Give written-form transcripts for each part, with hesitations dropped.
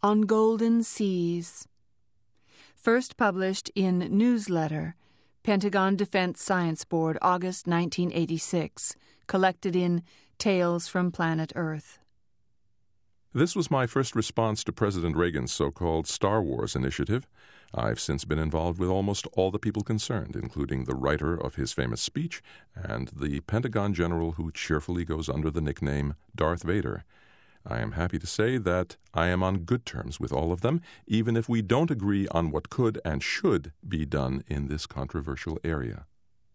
On Golden Seas. First published in Newsletter, Pentagon Defense Science Board, August 1986. Collected in Tales from Planet Earth. This was my first response to President Reagan's so-called Star Wars initiative. I've since been involved with almost all the people concerned, including the writer of his famous speech and the Pentagon general who cheerfully goes under the nickname Darth Vader. I am happy to say that I am on good terms with all of them, even if we don't agree on what could and should be done in this controversial area.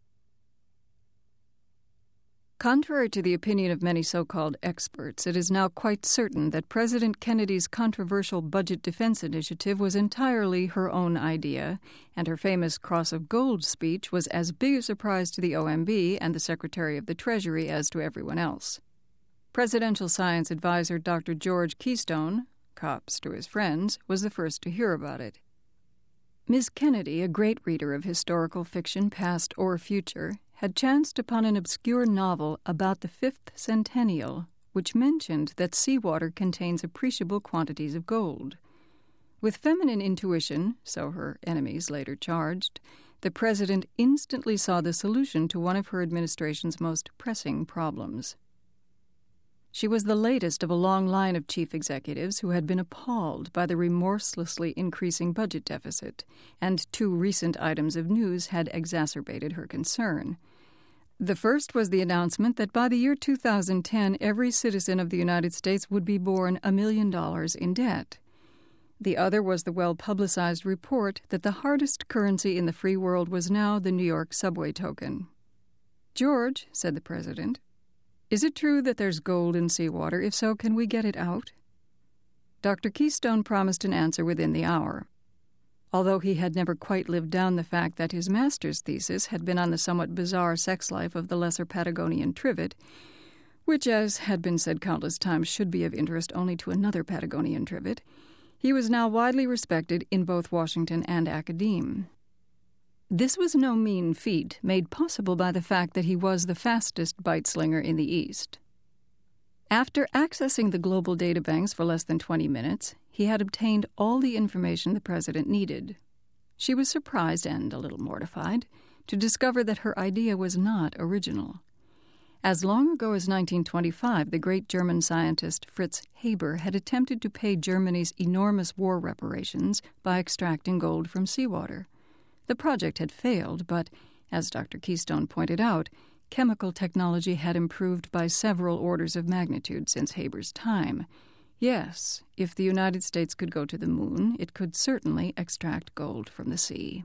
Contrary to the opinion of many so-called experts, it is now quite certain that President Kennedy's controversial budget defense initiative was entirely her own idea, and her famous Cross of Gold speech was as big a surprise to the OMB and the Secretary of the Treasury as to everyone else. Presidential Science Advisor Dr. George Keystone, cops to his friends, was the first to hear about it. Ms. Kennedy, a great reader of historical fiction, past or future, had chanced upon an obscure novel about the 5th centennial, which mentioned that seawater contains appreciable quantities of gold. With feminine intuition, so her enemies later charged, the president instantly saw the solution to one of her administration's most pressing problems. She was the latest of a long line of chief executives who had been appalled by the remorselessly increasing budget deficit, and 2 recent items of news had exacerbated her concern. The first was the announcement that by the year 2010, every citizen of the United States would be born $1 million in debt. The other was the well-publicized report that the hardest currency in the free world was now the New York subway token. "George," said the president, "is it true that there's gold in seawater? If so, can we get it out?" Dr. Keystone promised an answer within the hour. Although he had never quite lived down the fact that his master's thesis had been on the somewhat bizarre sex life of the lesser Patagonian trivet, which, as had been said countless times, should be of interest only to another Patagonian trivet, he was now widely respected in both Washington and academe. This was no mean feat, made possible by the fact that he was the fastest bite-slinger in the East. After accessing the global databanks for less than 20 minutes, he had obtained all the information the president needed. She was surprised and a little mortified to discover that her idea was not original. As long ago as 1925, the great German scientist Fritz Haber had attempted to pay Germany's enormous war reparations by extracting gold from seawater. The project had failed, but, as Dr. Keystone pointed out, chemical technology had improved by several orders of magnitude since Haber's time. Yes, if the United States could go to the moon, it could certainly extract gold from the sea.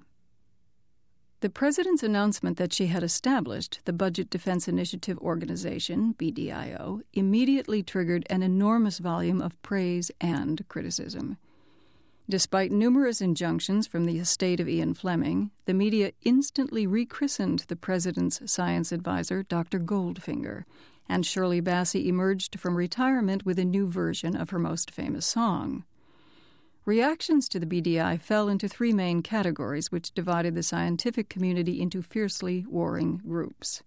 The president's announcement that she had established the Budget Defense Initiative Organization, BDIO, immediately triggered an enormous volume of praise and criticism. Despite numerous injunctions from the estate of Ian Fleming, the media instantly rechristened the president's science advisor Dr. Goldfinger, and Shirley Bassey emerged from retirement with a new version of her most famous song. Reactions to the BDI fell into 3 main categories which divided the scientific community into fiercely warring groups.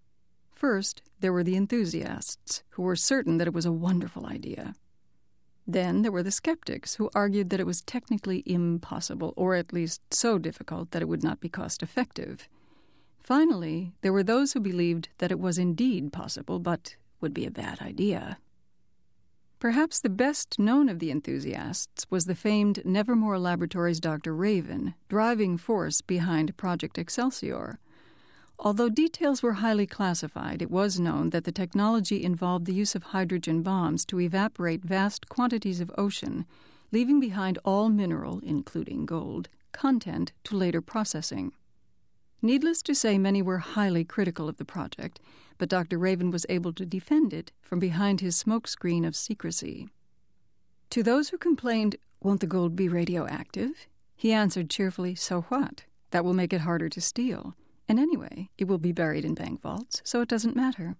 First, there were the enthusiasts, who were certain that it was a wonderful idea. Then there were the skeptics, who argued that it was technically impossible, or at least so difficult that it would not be cost-effective. Finally, there were those who believed that it was indeed possible, but would be a bad idea. Perhaps the best known of the enthusiasts was the famed Nevermore Laboratories' Dr. Raven, driving force behind Project Excelsior. Although details were highly classified, it was known that the technology involved the use of hydrogen bombs to evaporate vast quantities of ocean, leaving behind all mineral, including gold, content to later processing. Needless to say, many were highly critical of the project, but Dr. Raven was able to defend it from behind his smokescreen of secrecy. To those who complained, "Won't the gold be radioactive?" he answered cheerfully, "So what? That will make it harder to steal. And anyway, it will be buried in bank vaults, so it doesn't matter."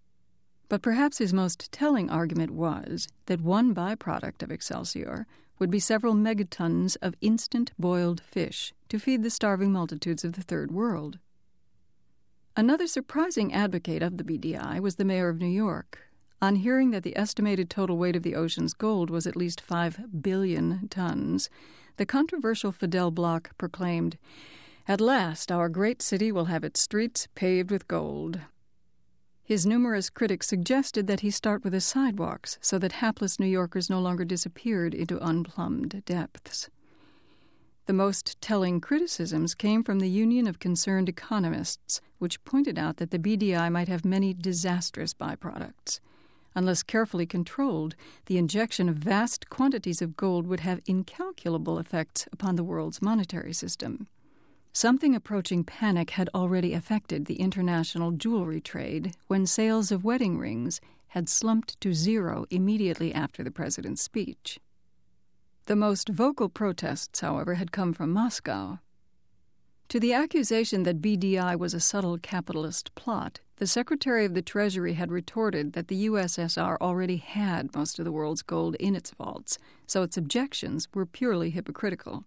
But perhaps his most telling argument was that one byproduct of Excelsior would be several megatons of instant boiled fish to feed the starving multitudes of the Third World. Another surprising advocate of the BDI was the mayor of New York. On hearing that the estimated total weight of the ocean's gold was at least 5 billion tons, the controversial Fidel Bloch proclaimed, "At last our great city will have its streets paved with gold." His numerous critics suggested that he start with the sidewalks so that hapless New Yorkers no longer disappeared into unplumbed depths. The most telling criticisms came from the Union of Concerned Economists, which pointed out that the BDI might have many disastrous byproducts. Unless carefully controlled, the injection of vast quantities of gold would have incalculable effects upon the world's monetary system. Something approaching panic had already affected the international jewelry trade when sales of wedding rings had slumped to zero immediately after the president's speech. The most vocal protests, however, had come from Moscow. To the accusation that BDI was a subtle capitalist plot, the Secretary of the Treasury had retorted that the USSR already had most of the world's gold in its vaults, so its objections were purely hypocritical.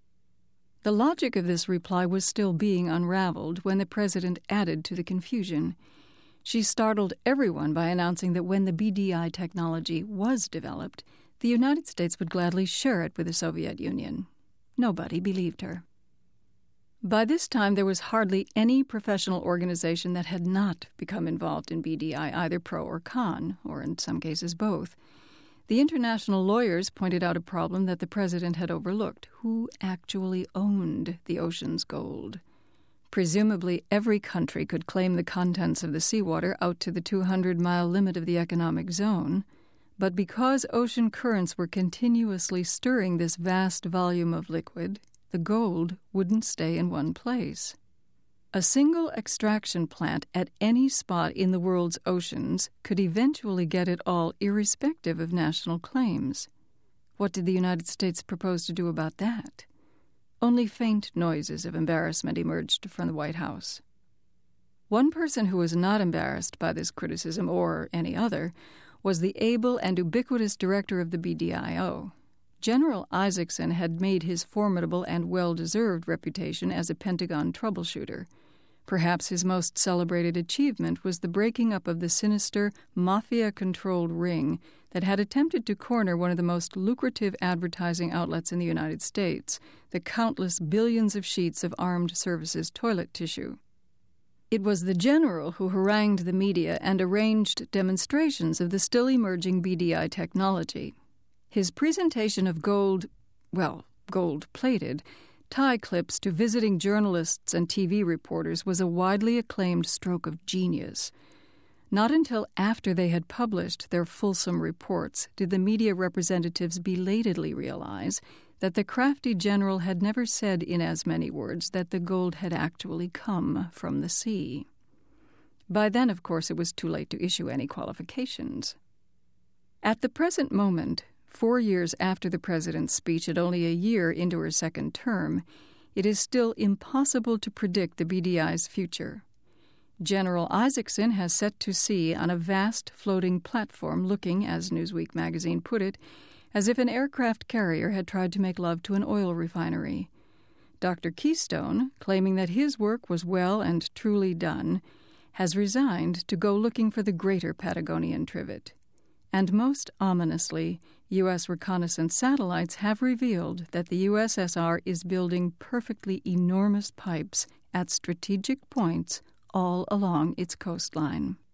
The logic of this reply was still being unraveled when the president added to the confusion. She startled everyone by announcing that when the BDI technology was developed, the United States would gladly share it with the Soviet Union. Nobody believed her. By this time, there was hardly any professional organization that had not become involved in BDI, either pro or con, or in some cases both. The international lawyers pointed out a problem that the president had overlooked: who actually owned the ocean's gold? Presumably, every country could claim the contents of the seawater out to the 200-mile limit of the economic zone. But because ocean currents were continuously stirring this vast volume of liquid, the gold wouldn't stay in one place. A single extraction plant at any spot in the world's oceans could eventually get it all irrespective of national claims. What did the United States propose to do about that? Only faint noises of embarrassment emerged from the White House. One person who was not embarrassed by this criticism, or any other, was the able and ubiquitous director of the BDIO. General Isaacson had made his formidable and well-deserved reputation as a Pentagon troubleshooter. Perhaps his most celebrated achievement was the breaking up of the sinister, mafia-controlled ring that had attempted to corner one of the most lucrative advertising outlets in the United States, the countless billions of sheets of armed services toilet tissue. It was the general who harangued the media and arranged demonstrations of the still-emerging BDI technology. His presentation of gold-plated, tie clips to visiting journalists and TV reporters was a widely acclaimed stroke of genius. Not until after they had published their fulsome reports did the media representatives belatedly realize that the crafty general had never said in as many words that the gold had actually come from the sea. By then, of course, it was too late to issue any qualifications. At the present moment, 4 years after the president's speech and only a year into her second term, it is still impossible to predict the BDI's future. General Isaacson has set to sea on a vast floating platform looking, as Newsweek magazine put it, as if an aircraft carrier had tried to make love to an oil refinery. Dr. Keystone, claiming that his work was well and truly done, has resigned to go looking for the greater Patagonian trivet. And most ominously, U.S. reconnaissance satellites have revealed that the USSR is building perfectly enormous pipes at strategic points all along its coastline.